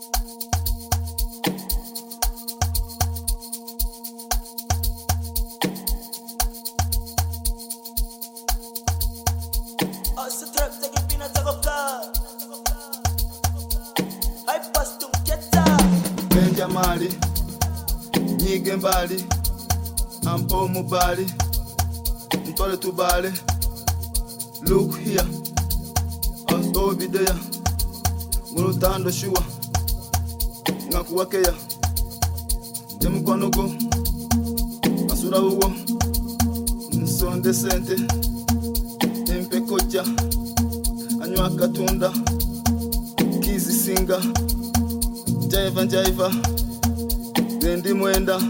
Benja mali, nyige mbali, ampo mubali, mtole tubali. Look here, us over there. Ngurutando shua, ngakuwakeya. Jemu kwa nugo, asura uwo, nsonde sente, empe koja, anywa katunda, kizi singa, jaiva, zendi mwenda.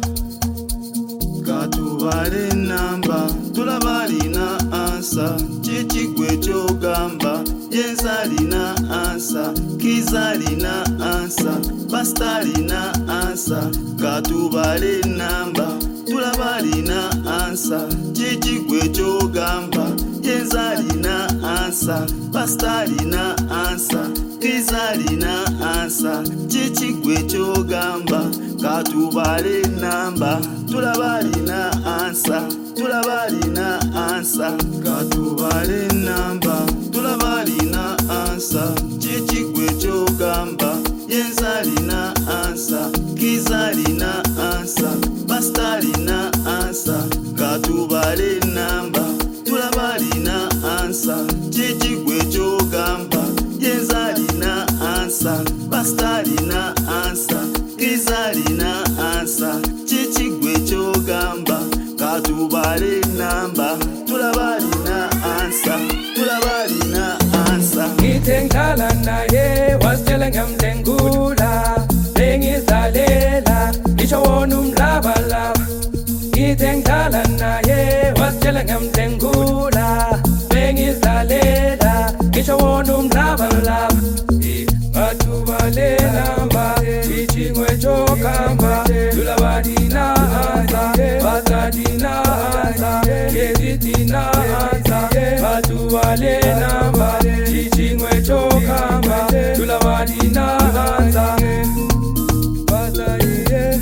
Katubale namba, tulabali na ansa, chichi kwecho gamba, jenzali na ansa, kizali na ansa, bastali na ansa. Katubale namba, tulabali na ansa, chichi kwecho gamba, jenzali na ansa, bastali na ansa, kizali na ansa, chichi kwecho gamba. Katubale namba, tulabali na ansa, tulabali na ansa. Katubale namba, tulabali na ansa, chichi kwecho gamba, yenzali na ansa, kizali na ansa, bastali na ansa. Katubale namba, tulabali na ansa, chichi kwecho gamba, yenzali na ansa, bastali na ansa, kizali na ansa, chichi kwecho gamba. Katubale namba, tulabali na ansa, tulabali na ansa. Ngithengala naye wasitshela ngamdengula, bengizalela ngisho wona umlabalaba. Ngithengala naye wasitshela ngamdengula, bengizalela ngisho wona umlabalaba. Katubale namba, chichi kwecho gamba, tulabali na ansa, bastali na ansa, kizali na ansa. Katubale namba, chichi kwecho gamba, tulabali na ansa, bastali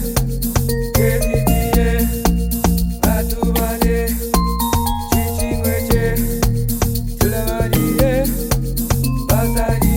kizali. Katubale chichi kweche, tulabali bastali.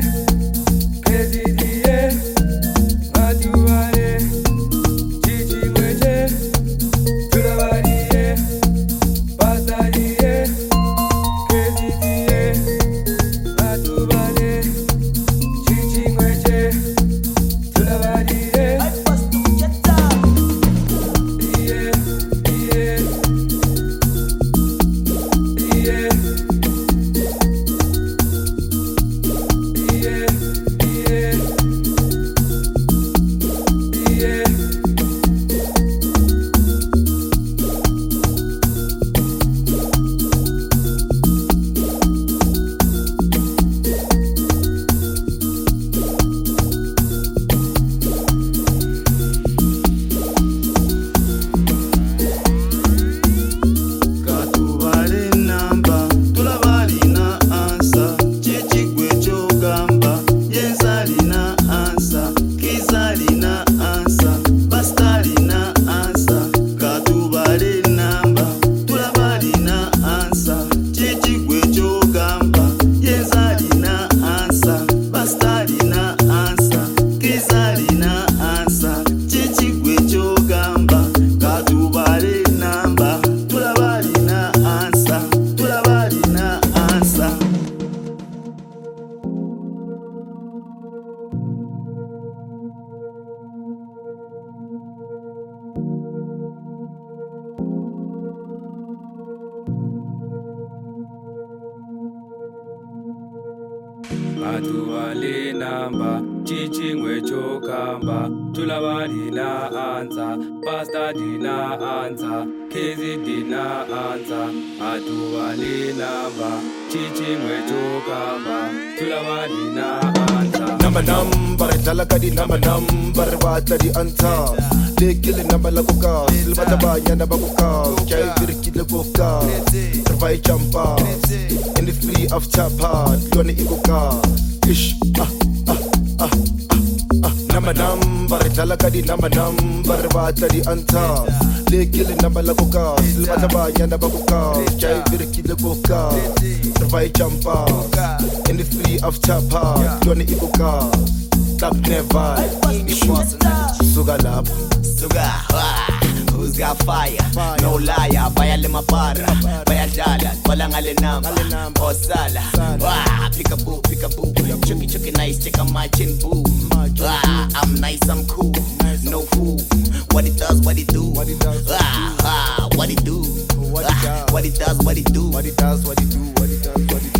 Katubale namba, chichi kwecho gamba, tulabali na ansa, bastali na ansa, kizali na ansa. Katubale namba, chichi kwecho gamba, tulabali na ansa. Number talakadi number watadi anta. Lekile number lakuka, silbata banya bakuka, chai birki lakuka, terbai champa. In the free of chapa, loni ikuka. Ish number dala ka di number ba tla di anta le ke le number la ko ka le batla ba nyana ba ko ka chai virkile ko ka re vai champa in the free of chapa yone ikuka tap never suga lap who's got fire no liar vaya le mapara vaya dala wala ngale namba osala peekaboo chucky nice check on my chin boo I'm nice I'm cool no fool what it does what it do what it do what it does what it do